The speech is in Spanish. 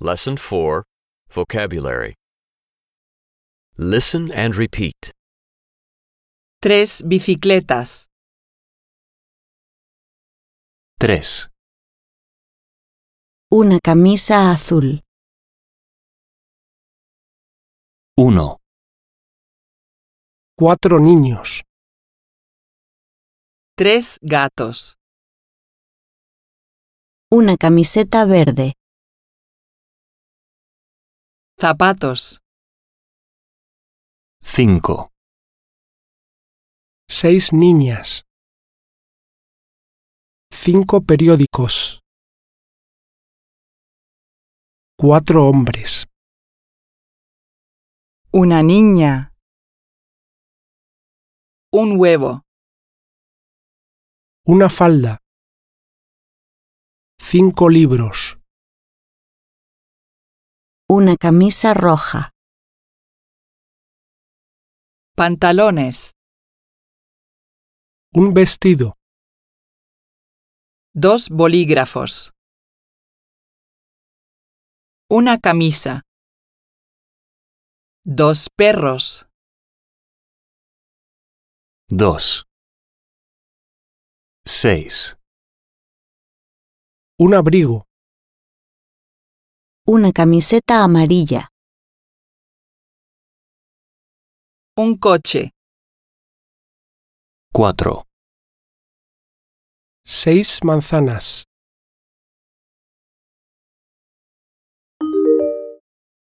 Lesson 4, Vocabulary. Listen and repeat. 3 bicicletas. 3, Una camisa azul. 1, 4 niños, 3 gatos. Una camiseta verde. Zapatos. 5, 6 niñas, 5 periódicos, 4 hombres, Una niña. Un huevo. una falda, 5 libros, Una camisa roja. Pantalones. un vestido, 2 bolígrafos. Una camisa. 2 perros. 2, 6, un abrigo, Una camiseta amarilla. Un coche. 4, 6 manzanas,